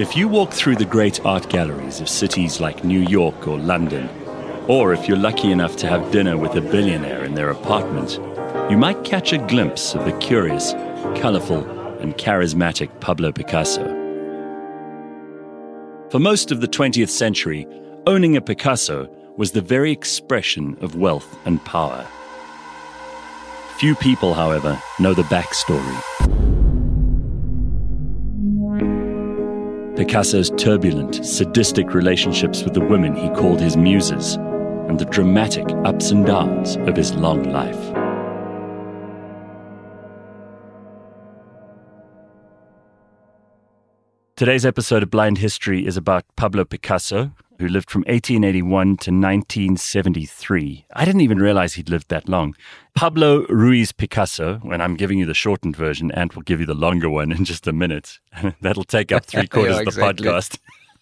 If you walk through the great art galleries of cities like New York or London, or if you're lucky enough to have dinner with a billionaire in their apartment, you might catch a glimpse of the curious, colorful, and charismatic Pablo Picasso. For most of the 20th century, owning a Picasso was the very expression of wealth and power. Few people, however, know the backstory. Picasso's turbulent, sadistic relationships with the women he called his muses, and the dramatic ups and downs of his long life. Today's episode of Blind History is about Pablo Picasso, who lived from 1881 to 1973. I didn't even realize he'd lived that long. Pablo Ruiz Picasso, when I'm giving you the shortened version, Ant will give you the longer one in just a minute. That'll take up 3/4 of the podcast.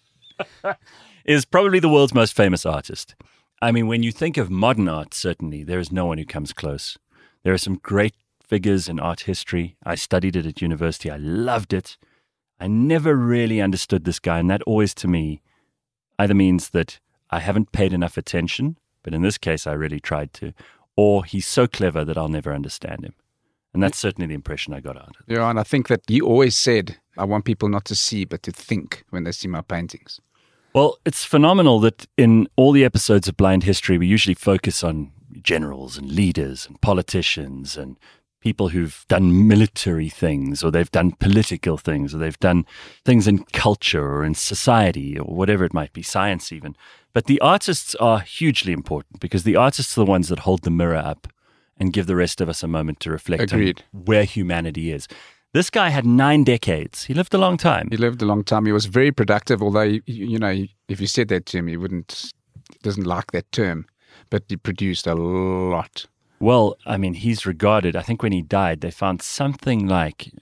Is probably the world's most famous artist. I mean, when you think of modern art, certainly, there is no one who comes close. There are some great figures in art history. I studied it at university. I loved it. I never really understood this guy, and that always, to me, either means that I haven't paid enough attention, but in this case, I really tried to, or he's so clever that I'll never understand him. And that's certainly the impression I got out of it. Yeah, and I think that you always said, I want people not to see, but to think when they see my paintings. Well, it's phenomenal that in all the episodes of Blind History, we usually focus on generals and leaders and politicians and people who've done military things, or they've done political things, or they've done things in culture or in society or whatever it might be, science even. But the artists are hugely important because the artists are the ones that hold the mirror up and give the rest of us a moment to reflect on where humanity is. This guy had 9 decades. He lived a long time. He lived a long time. He was very productive, although, you know, if you said that to him, he doesn't like that term, but he produced a lot. Well, I mean, he's regarded, I think when he died, they found something like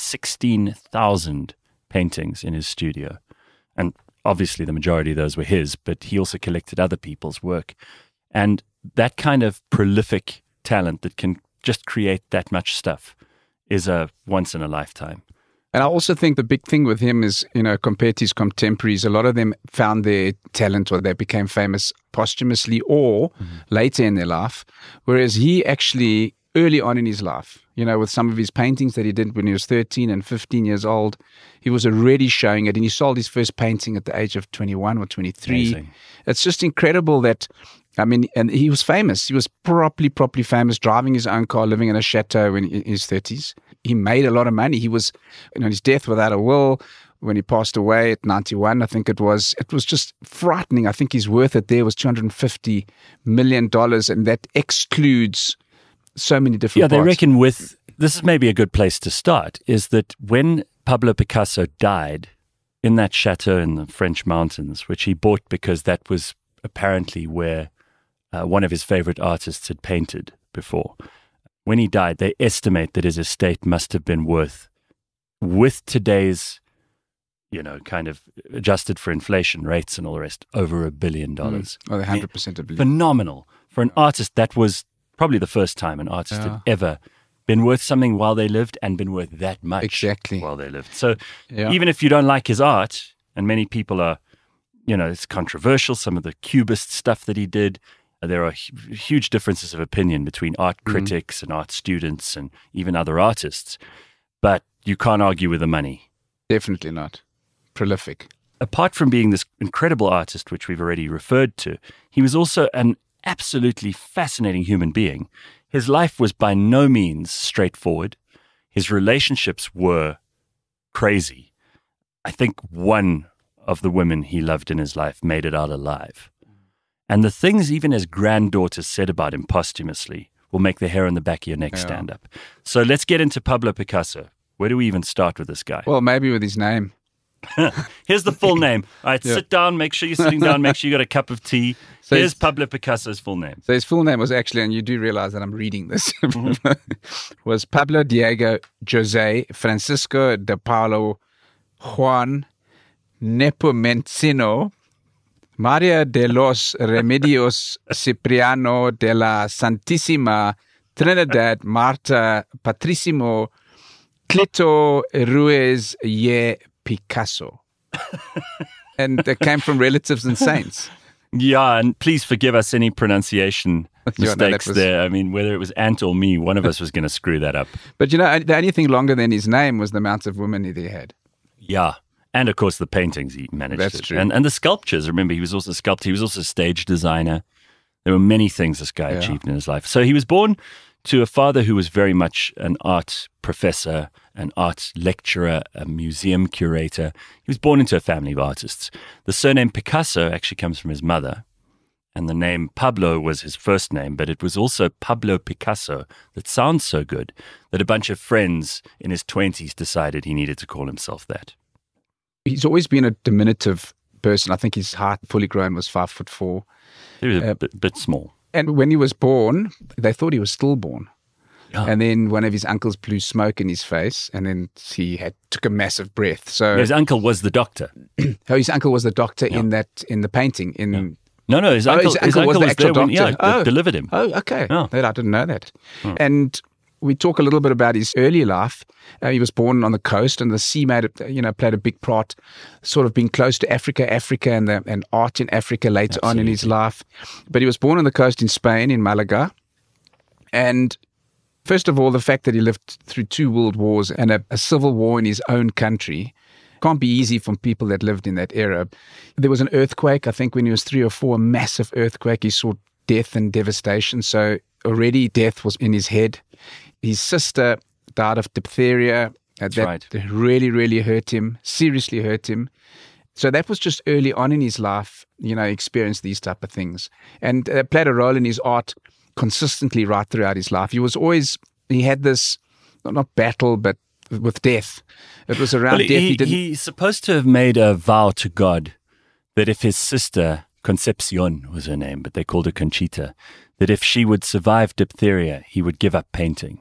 16,000 paintings in his studio. And obviously the majority of those were his, but he also collected other people's work. And that kind of prolific talent that can just create that much stuff is a once in a lifetime. And I also think the big thing with him is, you know, compared to his contemporaries, a lot of them found their talent or they became famous posthumously or later in their life. Whereas he actually, early on in his life, you know, with some of his paintings that he did when he was 13 and 15 years old, he was already showing it. And he sold his first painting at the age of 21 or 23. Amazing. It's just incredible that, I mean, and he was famous. He was properly famous, driving his own car, living in a chateau in his 30s. He made a lot of money. He was, you know, his death without a will, when he passed away at 91, I think it was just frightening. I think his worth at there was $250 million, and that excludes so many different parts. Yeah, they reckon this is maybe a good place to start, is that when Pablo Picasso died in that chateau in the French mountains, which he bought because that was apparently where one of his favorite artists had painted before. When he died, they estimate that his estate must have been worth, with today's, you know, kind of adjusted for inflation rates and all the rest, over $1 billion. Oh, 100% a billion. Phenomenal. For an artist, that was probably the first time an artist had ever been worth something while they lived and been worth that much while they lived. So even if you don't like his art, and many people are, you know, it's controversial, some of the Cubist stuff that he did, there are huge differences of opinion between art critics and art students and even other artists. But you can't argue with the money. Definitely not. Prolific. Apart from being this incredible artist, which we've already referred to, he was also an absolutely fascinating human being. His life was by no means straightforward. His relationships were crazy. I think one of the women he loved in his life made it out alive. And the things even his granddaughters said about him posthumously will make the hair on the back of your neck stand up. So let's get into Pablo Picasso. Where do we even start with this guy? Well, maybe with his name. Here's the full name. All right, sit down, make sure you're sitting down, make sure you got a cup of tea. So here's Pablo Picasso's full name. So his full name was actually, and you do realize that I'm reading this, was Pablo Diego Jose Francisco de Paulo Juan Nepomuceno Maria de los Remedios Cipriano de la Santísima Trinidad Marta Patricimo Clito Ruiz y Picasso. And they came from relatives and saints. Yeah, and please forgive us any pronunciation Yeah, no, mistakes there. I mean, whether it was Ant or me, one of us was going to screw that up. But the only thing longer than his name was the amount of women that he had. Yeah. And of course, the paintings he managed. That's true. And the sculptures. Remember, he was also a sculptor. He was also a stage designer. There were many things this guy achieved in his life. So he was born to a father who was very much an art professor, an art lecturer, a museum curator. He was born into a family of artists. The surname Picasso actually comes from his mother, and the name Pablo was his first name, but it was also Pablo Picasso that sounds so good that a bunch of friends in his 20s decided he needed to call himself that. He's always been a diminutive person. I think his height, fully grown, was 5'4". He was a bit small. And when he was born, they thought he was stillborn. Oh. And then one of his uncles blew smoke in his face, and then he took a massive breath. So his uncle was the doctor. his uncle was the doctor in the painting. No, his uncle was the actual there when, doctor. delivered him. Oh, okay. Oh. I didn't know that. And we talk a little bit about his early life. He was born on the coast, and the sea played a big part, sort of being close to Africa and art in Africa later on in his life. But he was born on the coast in Spain, in Malaga. And first of all, the fact that he lived through 2 world wars and a civil war in his own country can't be easy for people that lived in that era. There was an earthquake, I think when he was 3 or 4, a massive earthquake. He saw death and devastation. So already death was in his head. His sister died of diphtheria. That really, really hurt him, seriously hurt him. So that was just early on in his life, experienced these type of things. And played a role in his art consistently right throughout his life. He had this, not battle, but with death. It was around death. He's supposed to have made a vow to God that if his sister, Concepcion was her name, but they called her Conchita, that if she would survive diphtheria, he would give up painting.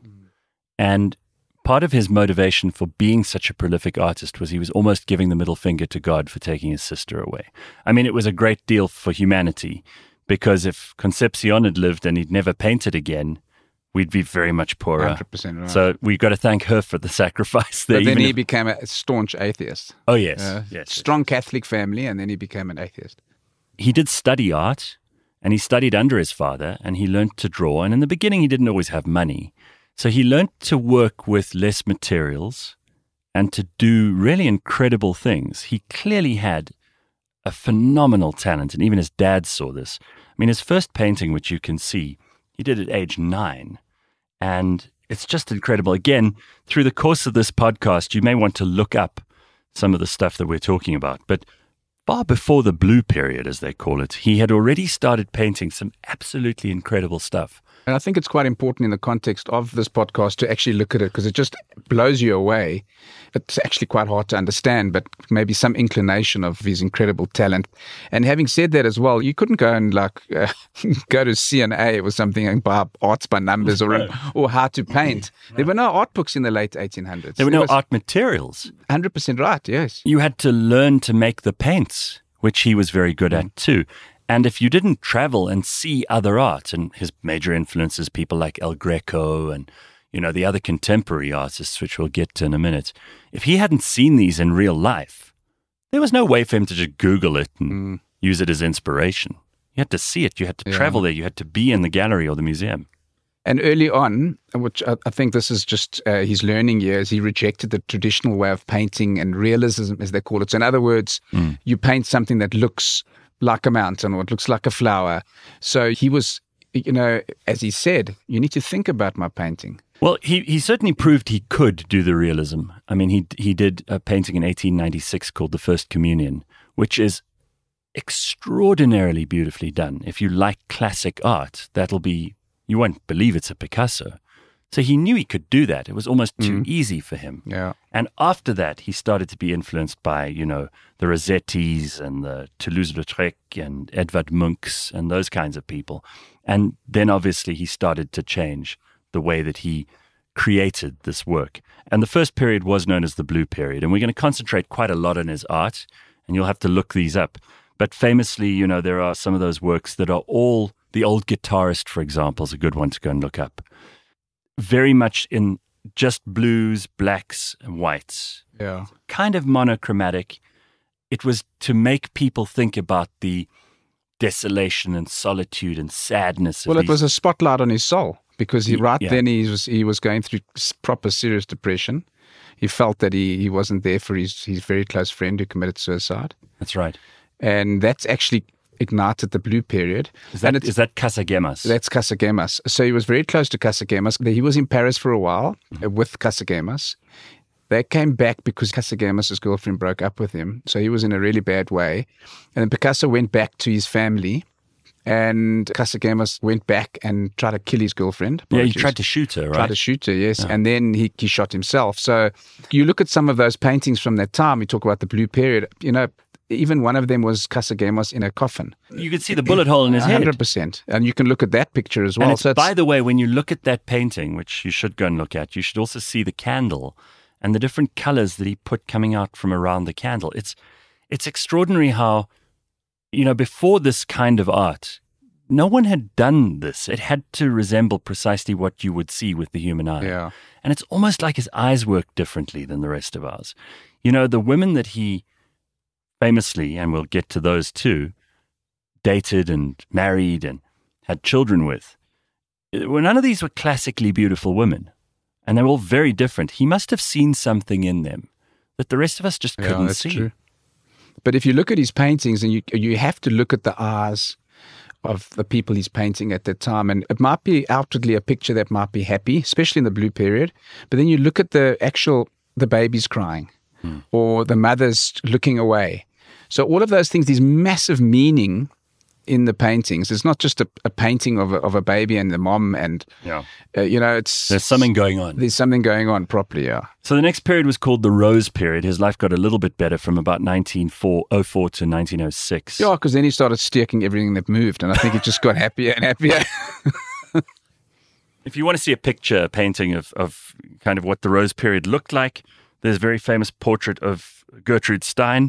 And part of his motivation for being such a prolific artist was he was almost giving the middle finger to God for taking his sister away. I mean, it was a great deal for humanity, because if Concepcion had lived and he'd never painted again, we'd be very much poorer. 100% right. So we've got to thank her for the sacrifice there. But then he became a staunch atheist. Oh, yes. Yes. Strong Catholic family, and then he became an atheist. He did study art, and he studied under his father, and he learned to draw. And in the beginning, he didn't always have money. So he learned to work with less materials and to do really incredible things. He clearly had a phenomenal talent, and even his dad saw this. I mean, his first painting, which you can see, he did at age 9. And it's just incredible. Again, through the course of this podcast, you may want to look up some of the stuff that we're talking about. But far before the blue period, as they call it, he had already started painting some absolutely incredible stuff. And I think it's quite important in the context of this podcast to actually look at it, because it just blows you away. It's actually quite hard to understand, but maybe some inclination of his incredible talent. And having said that as well, you couldn't go and go to CNA or something and buy arts by numbers or how to paint. No. There were no art books in the late 1800s. There were no art materials. 100% right, yes. You had to learn to make the paints, which he was very good at too. And if you didn't travel and see other art, and his major influences, people like El Greco and, the other contemporary artists, which we'll get to in a minute, if he hadn't seen these in real life, there was no way for him to just Google it and use it as inspiration. You had to see it. You had to travel there. You had to be in the gallery or the museum. And early on, which I think this is just his learning years, he rejected the traditional way of painting and realism, as they call it. So in other words, you paint something that looks like a mountain or it looks like a flower. So he was, as he said, you need to think about my painting. Well, he certainly proved he could do the realism. I mean, he did a painting in 1896 called The First Communion, which is extraordinarily beautifully done. If you like classic art, you won't believe it's a Picasso. So he knew he could do that. It was almost too easy for him. Yeah. And after that, he started to be influenced by, the Rossettis and the Toulouse-Lautrec and Edvard Munchs and those kinds of people. And then obviously he started to change the way that he created this work. And the first period was known as the Blue Period. And we're going to concentrate quite a lot on his art, and you'll have to look these up. But famously, there are some of those works that are all, The Old Guitarist, for example, is a good one to go and look up. Very much in just blues, blacks, and whites. Yeah. Kind of monochromatic. it was to make people think about the desolation and solitude and sadness. Well, it was a spotlight on his soul, because then he was going through proper serious depression. He felt that he wasn't there for his very close friend who committed suicide. That's right. And that's actually ignited the blue period. Is that Casagemas? That's Casagemas. So he was very close to Casagemas. He was in Paris for a while with Casagemas. They came back because Casagemas' girlfriend broke up with him. So he was in a really bad way. And then Picasso went back to his family, and Casagemas went back and tried to kill his girlfriend. Apologies. He tried to shoot her, right? Tried to shoot her, yes. Yeah. And then he shot himself. So you look at some of those paintings from that time, we talk about the blue period, even one of them was Casagemas in a coffin. You could see the bullet hole in his head. 100%. And you can look at that picture as well. And by the way, when you look at that painting, which you should go and look at, you should also see the candle and the different colors that he put coming out from around the candle. It's extraordinary how, before this kind of art, no one had done this. It had to resemble precisely what you would see with the human eye. Yeah. And it's almost like his eyes work differently than the rest of ours. The women that he famously, and we'll get to those too, dated and married and had children with, none of these were classically beautiful women. And they were all very different. He must have seen something in them that the rest of us just couldn't see. True. But if you look at his paintings, and you have to look at the eyes of the people he's painting at that time, and it might be outwardly a picture that might be happy, especially in the blue period, but then you look at the babies crying or the mothers looking away. So all of those things, there's massive meaning in the paintings. It's not just a painting of a baby and the mom, and there's something going on. There's something going on properly, yeah. So the next period was called the Rose period. His life got a little bit better from about 1904 to 1906. Yeah, because then he started sticking everything that moved, and I think it just got happier and happier. If you want to see a painting of kind of what the Rose period looked like, there's a very famous portrait of Gertrude Stein,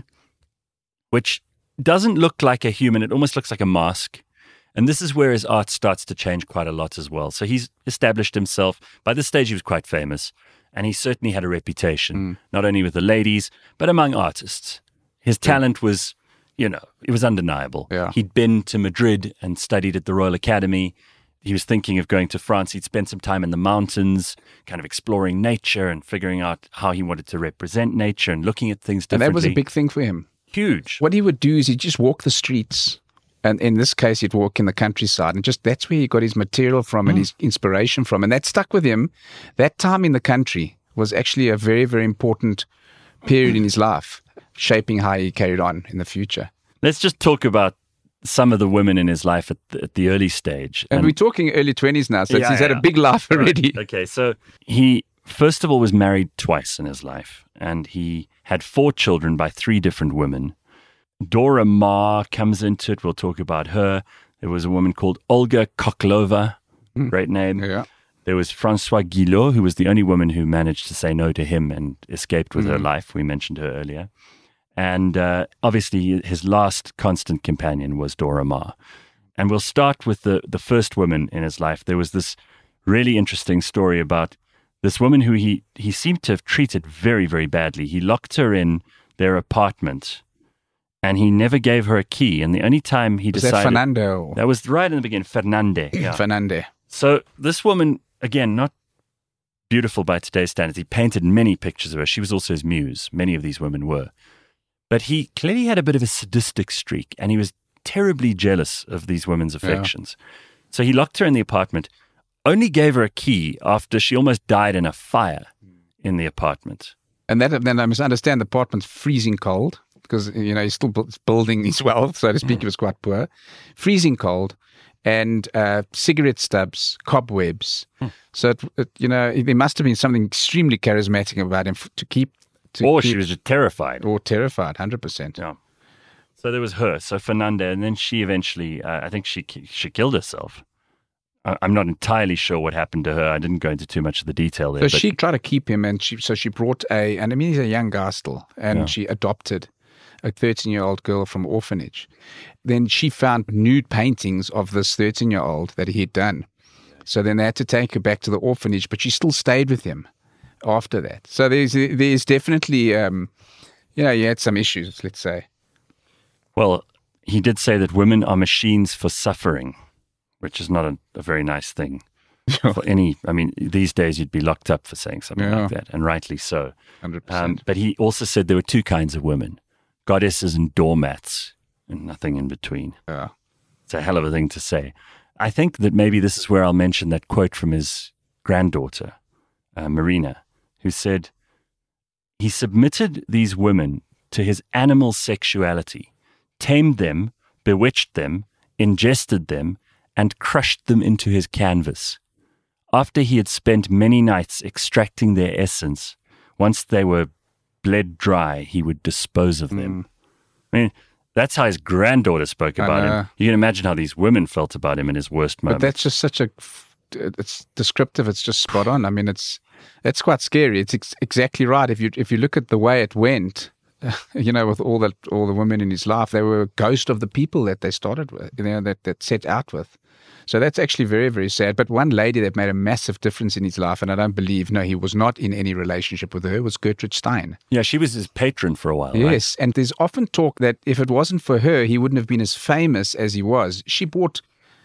which doesn't look like a human. It almost looks like a mask. And this is where his art starts to change quite a lot as well. So he's established himself. By this stage, he was quite famous. And he certainly had a reputation, not only with the ladies, but among artists. His talent was, it was undeniable. Yeah. He'd been to Madrid and studied at the Royal Academy. He was thinking of going to France. He'd spent some time in the mountains, kind of exploring nature and figuring out how he wanted to represent nature and looking at things differently. And that was a big thing for him. Huge. What he would do is he'd just walk the streets, and in this case he'd walk in the countryside, and just that's where he got his material from and his inspiration from, and that stuck with him. That time in the country was actually a very, very important period in his life, shaping how he carried on in the future. Let's just talk about some of the women in his life at the early stage. And we're talking early 20s now, so he's had a big life already. Right. Okay, so he first of all was married twice in his life, and he had 4 children by 3 different women. Dora Maar comes into it. We'll talk about her. There was a woman called Olga Koklova, great name. Yeah. There was Françoise Guillot, who was the only woman who managed to say no to him and escaped with her life. We mentioned her earlier. And obviously his last constant companion was Dora Maar. And we'll start with the first woman in his life. There was this really interesting story about this woman who he seemed to have treated very, very badly. He locked her in their apartment, and he never gave her a key. And the only time he decided... Was that Fernando? That was right in the beginning, Fernande. Yeah. Fernande. So this woman, again, not beautiful by today's standards. He painted many pictures of her. She was also his muse. Many of these women were. But he clearly had a bit of a sadistic streak, and he was terribly jealous of these women's affections. Yeah. So he locked her in the apartment, only gave her a key after she almost died in a fire in the apartment. And then I must understand the apartment's freezing cold, because, he's still building his wealth, so to speak. He was quite poor. Freezing cold, and cigarette stubs, cobwebs. So, there must have been something extremely charismatic about him to keep... She was just terrified. Or terrified, 100%. Yeah. So there was her, so Fernanda, and then she eventually, I think she killed herself. I'm not entirely sure what happened to her. I didn't go into too much of the detail there. So she tried to keep him, and she brought he's a young guy still, and she adopted a 13-year-old girl from orphanage. Then she found nude paintings of this 13-year-old that he had done. So then they had to take her back to the orphanage, but she still stayed with him after that. So there's definitely, he had some issues, let's say. Well, he did say that women are machines for suffering, which is not a very nice thing. For these days you'd be locked up for saying something like that, and rightly so. 100%. But he also said there were two kinds of women, goddesses and doormats, and nothing in between. Yeah. It's a hell of a thing to say. I think that maybe this is where I'll mention that quote from his granddaughter, Marina, who said, he submitted these women to his animal sexuality, tamed them, bewitched them, ingested them, and crushed them into his canvas. After he had spent many nights extracting their essence, once they were bled dry, he would dispose of them. I mean, that's how his granddaughter spoke about him. You can imagine how these women felt about him in his worst moments. But that's just it's descriptive. It's just spot on. I mean, it's quite scary. It's exactly right. If you look at the way it went, with all the women in his life, they were a ghost of the people that they started with, that set out with. So that's actually very, very sad. But one lady that made a massive difference in his life, and I don't believe, he was not in any relationship with her, was Gertrude Stein. Yeah, she was his patron for a while. Yes, right? And there's often talk that if it wasn't for her, he wouldn't have been as famous as he was. She bought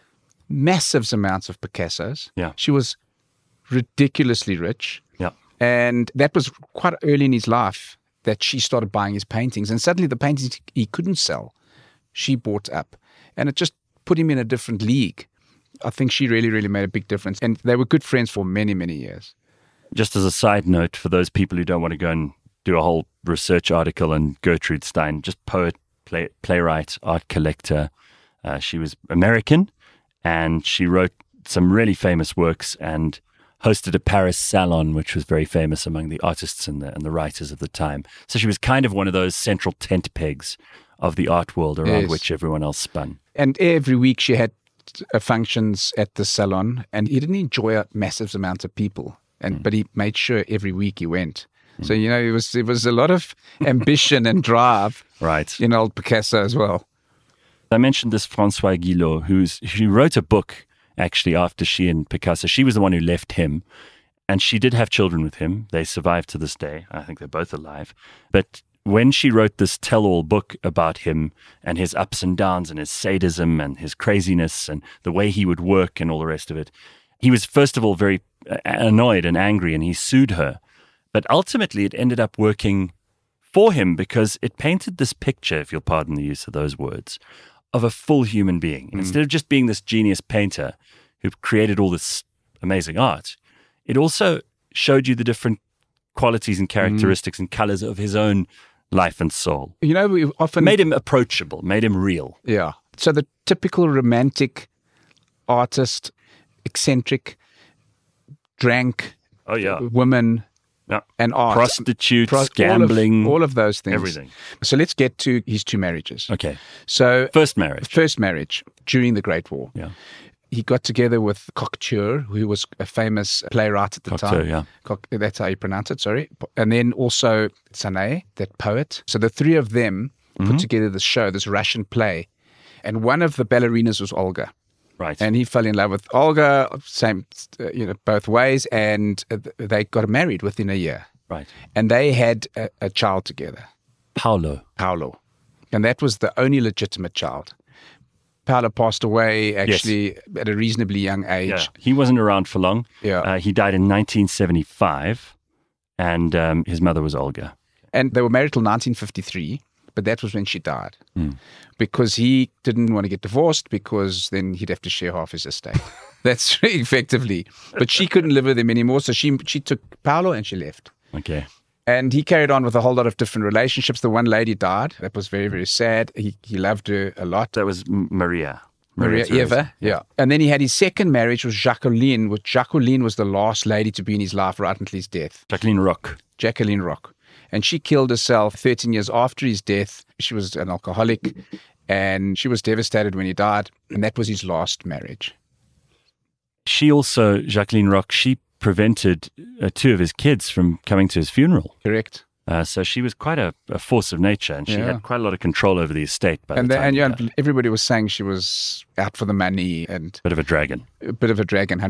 massive amounts of Picassos. Yeah. She was ridiculously rich. Yeah. And that was quite early in his life that she started buying his paintings. And suddenly the paintings he couldn't sell, she bought up. And it just put him in a different league. I think she really, really made a big difference. And they were good friends for many, many years. Just as a side note, for those people who don't want to go and do a whole research article on Gertrude Stein, just poet, playwright, art collector. She was American, and she wrote some really famous works and hosted a Paris salon, which was very famous among the artists and the writers of the time. So she was kind of one of those central tent pegs of the art world around which everyone else spun. And every week she had functions at the salon, and he didn't enjoy massive amounts of people, but he made sure every week he went. So it was a lot of ambition and drive, right, in old Picasso as well. I mentioned this Françoise Guillot, who wrote a book actually after she and Picasso. She was the one who left him, and she did have children with him. They survived to this day. I think they're both alive. But when she wrote this tell-all book about him and his ups and downs and his sadism and his craziness and the way he would work and all the rest of it, he was first of all very annoyed and angry, and he sued her. But ultimately it ended up working for him because it painted this picture, if you'll pardon the use of those words, of a full human being. And instead of just being this genius painter who created all this amazing art, it also showed you the different qualities and characteristics and colors of his own life and soul. We often made him approachable, made him real. Yeah. So the typical romantic artist, eccentric, drank, women, and art. Prostitutes, gambling. All of those things. Everything. So let's get to his two marriages. Okay. So First marriage during the Great War. Yeah. He got together with Cocteau, who was a famous playwright at the time. Yeah. That's how you pronounce it, sorry. And then also Sané, that poet. So the three of them put together this show, this Russian play. And one of the ballerinas was Olga. Right. And he fell in love with Olga, same, both ways. And they got married within a year. Right. And they had a child together. Paolo. And that was the only legitimate child. Paolo passed away actually at a reasonably young age. Yeah. He wasn't around for long. Yeah. He died in 1975, and his mother was Olga. And they were married till 1953, but that was when she died. Because he didn't want to get divorced, because then he'd have to share half his estate. That's effectively. But she couldn't live with him anymore, so she took Paolo and she left. Okay. And he carried on with a whole lot of different relationships. The one lady died. That was very, very sad. He loved her a lot. That was Maria Eva. Yeah. And then he had his second marriage with Jacqueline, which Jacqueline was the last lady to be in his life right until his death. Jacqueline Roch. And she killed herself 13 years after his death. She was an alcoholic, and she was devastated when he died. And that was his last marriage. She also, Jacqueline Roch, she prevented two of his kids from coming to his funeral. Correct. So she was quite a force of nature, and she had quite a lot of control over the estate. And everybody was saying she was out for the money and bit of a dragon.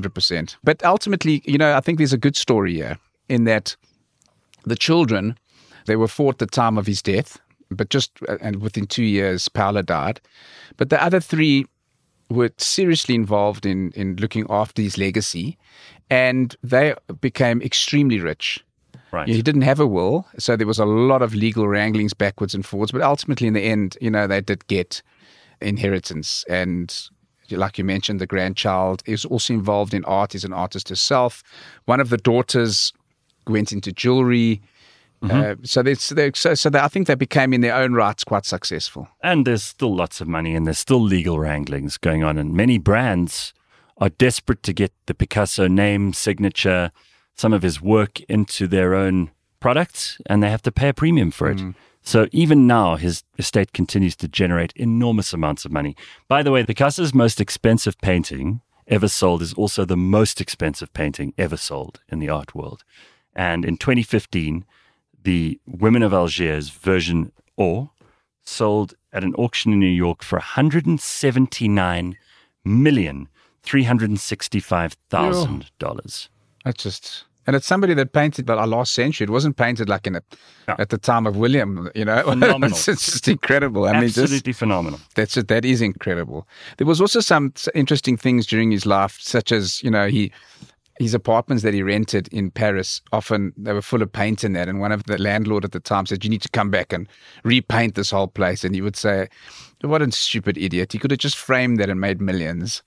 100%. But ultimately, I think there's a good story here in that the children They were 4 at the time of his death, but and within 2 years, Paolo died. But the other 3 were seriously involved in looking after his legacy, and they became extremely rich. Right. He didn't have a will, so there was a lot of legal wranglings backwards and forwards, but ultimately in the end, they did get inheritance. And like you mentioned, the grandchild is also involved in art. He's an artist herself. One of the daughters went into jewelry. So I think they became in their own rights quite successful. And there's still lots of money and there's still legal wranglings going on. And many brands are desperate to get the Picasso name, signature, some of his work into their own products, and they have to pay a premium for it. So even now, his estate continues to generate enormous amounts of money. By the way, Picasso's most expensive painting ever sold is also the most expensive painting ever sold in the art world. And in 2015, the Women of Algiers version Or sold at an auction in New York for $179,365,000. That's just... And it's somebody that painted our last century. It wasn't painted like at the time of William, Phenomenal. It's just incredible. Absolutely phenomenal. That's it. That is incredible. There was also some interesting things during his life, such as, his apartments that he rented in Paris, often they were full of paint in that. And one of the landlord at the time said, you need to come back and repaint this whole place. And he would say, what a stupid idiot. He could have just framed that and made millions.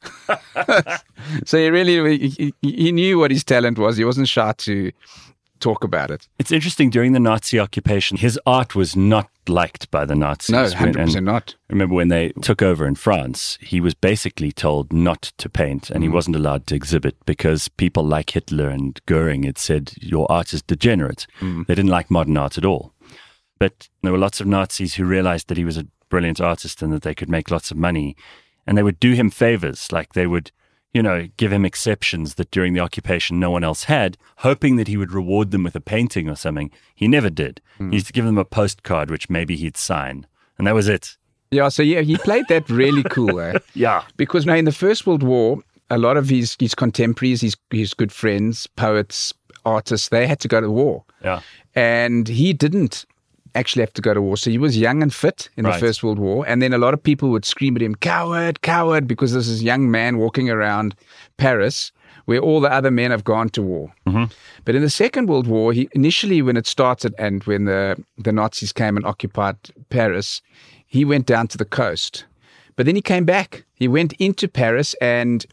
So he knew what his talent was. He wasn't shy to talk about it. It's interesting, during the Nazi occupation, his art was not liked by the Nazis. No, 100% not. Remember when they took over in France, he was basically told not to paint and he wasn't allowed to exhibit because people like Hitler and Goering had said, your art is degenerate. They didn't like modern art at all. But there were lots of Nazis who realized that he was a brilliant artist and that they could make lots of money. And they would do him favors, like they would give him exceptions that during the occupation no one else had, hoping that he would reward them with a painting or something. He never did. He used to give them a postcard, which maybe he'd sign. And that was it. Yeah, so he played that really cool. Yeah. Because now in the First World War, a lot of his contemporaries, his good friends, poets, artists, they had to go to war. Yeah. And he didn't actually have to go to war. So he was young and fit in the First World War. And then a lot of people would scream at him, coward, coward, because there's this young man walking around Paris where all the other men have gone to war. But in the Second World War, initially when it started and when the Nazis came and occupied Paris, he went down to the coast. But then he came back. He went into Paris and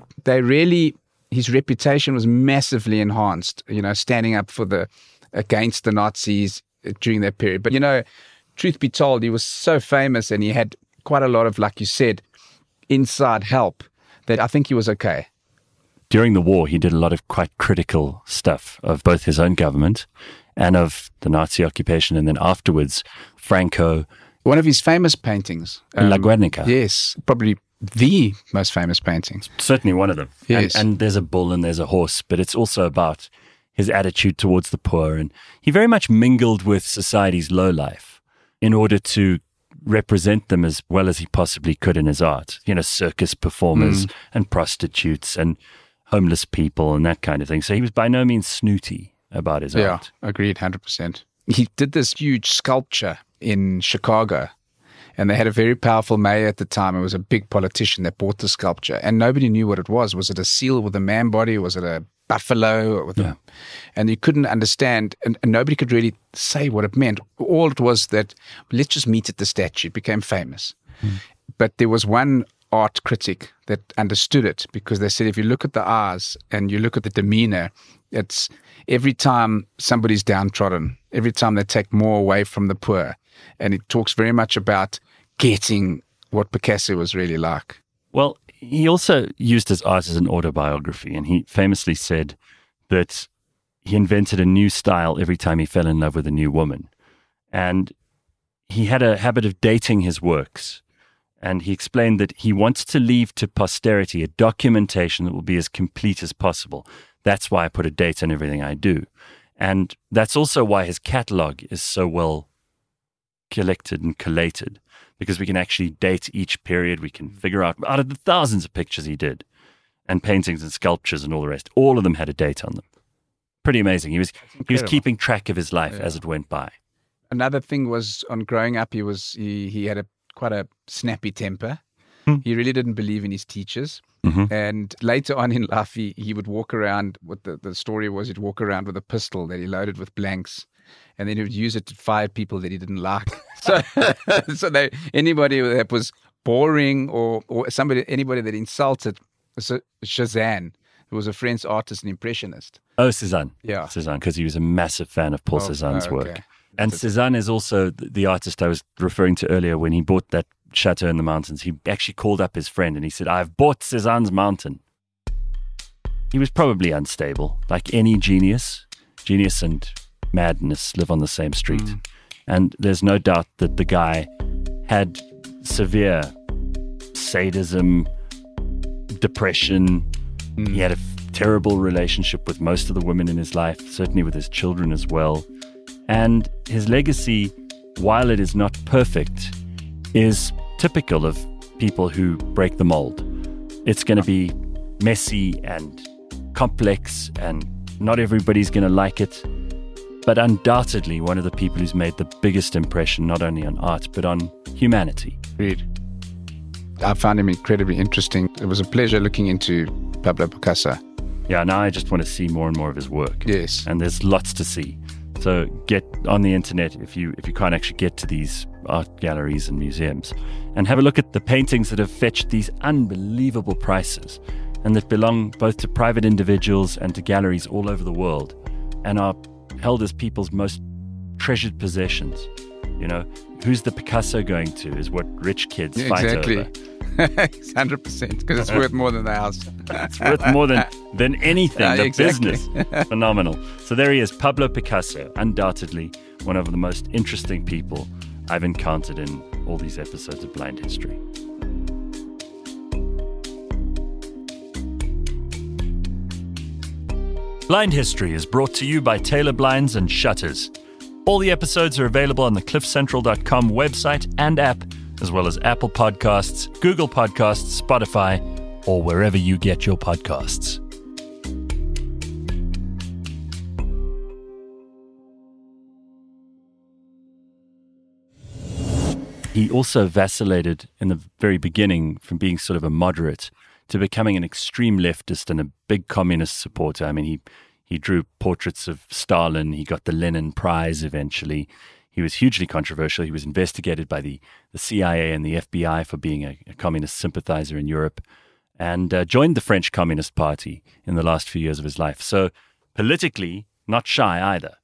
his reputation was massively enhanced, standing up against the Nazis during that period. But, truth be told, he was so famous and he had quite a lot of, like you said, inside help that I think he was okay. During the war, he did a lot of quite critical stuff of both his own government and of the Nazi occupation. And then afterwards, Franco. One of his famous paintings. La Guernica. Yes, probably the most famous painting. Certainly one of them. Yes. And there's a bull and there's a horse, but it's also about his attitude towards the poor. And he very much mingled with society's lowlife in order to represent them as well as he possibly could in his art. Circus performers and prostitutes and homeless people and that kind of thing. So he was by no means snooty about his art. Yeah, agreed, 100%. He did this huge sculpture in Chicago, and they had a very powerful mayor at the time. It was a big politician that bought the sculpture, and nobody knew what it was. Was it a seal with a man body? Was it a buffalo? And you couldn't understand, and nobody could really say what it meant. All it was that, let's just meet at the statue. It became famous. But there was one art critic that understood it, because they said, if you look at the eyes and you look at the demeanor, it's every time somebody's downtrodden, every time they take more away from the poor. And it talks very much about getting what Picasso was really like. Well, he also used his art as an autobiography, and he famously said that he invented a new style every time he fell in love with a new woman. And he had a habit of dating his works. And he explained that he wants to leave to posterity a documentation that will be as complete as possible. That's why I put a date on everything I do. And that's also why his catalog is so well collected and collated, because we can actually date each period. We can figure out of the thousands of pictures he did and paintings and sculptures and all the rest, all of them had a date on them. Pretty amazing. He was keeping track of his life as it went by. Another thing was on growing up, he had quite a snappy temper. He really didn't believe in his teachers. And later on in life, he would walk around. What the story was, he'd walk around with a pistol that he loaded with blanks, and then he would use it to fire people that he didn't like. So anybody that was boring or anybody that insulted Cézanne, who was a French artist and impressionist. Oh, Cézanne. Yeah. Cézanne, because he was a massive fan of Paul Cézanne's okay. work. And Cézanne is also the artist I was referring to earlier. When he bought that chateau in the mountains, he actually called up his friend and he said, "I've bought Cézanne's mountain." He was probably unstable, like any genius. Genius and madness live on the same street. And there's no doubt that the guy had severe sadism, depression. He had a terrible relationship with most of the women in his life, certainly with his children as well. And his legacy, while it is not perfect, is typical of people who break the mold. It's going to be messy and complex, and not everybody's going to like it. But undoubtedly one of the people who's made the biggest impression, not only on art, but on humanity. Agreed. I found him incredibly interesting. It was a pleasure looking into Pablo Picasso. Yeah, now I just want to see more and more of his work. Yes. And there's lots to see. So get on the internet if you can't actually get to these art galleries and museums, and have a look at the paintings that have fetched these unbelievable prices and that belong both to private individuals and to galleries all over the world and are held as people's most treasured possessions. You know, who's the Picasso going to is what rich kids fight over. 100%, because it's worth more than the house. It's worth more than anything, the exactly. business. Phenomenal. So there he is, Pablo Picasso, undoubtedly one of the most interesting people I've encountered in all these episodes of Blind History. Blind History is brought to you by Taylor Blinds and Shutters. All the episodes are available on the cliffcentral.com website and app, as well as Apple Podcasts, Google Podcasts, Spotify, or wherever you get your podcasts. He also vacillated in the very beginning from being sort of a moderate to becoming an extreme leftist and a big communist supporter. I mean, he drew portraits of Stalin. He got the Lenin Prize eventually. He was hugely controversial. He was investigated by the CIA and the FBI for being a communist sympathizer in Europe, and joined the French Communist Party in the last few years of his life. So politically, not shy either.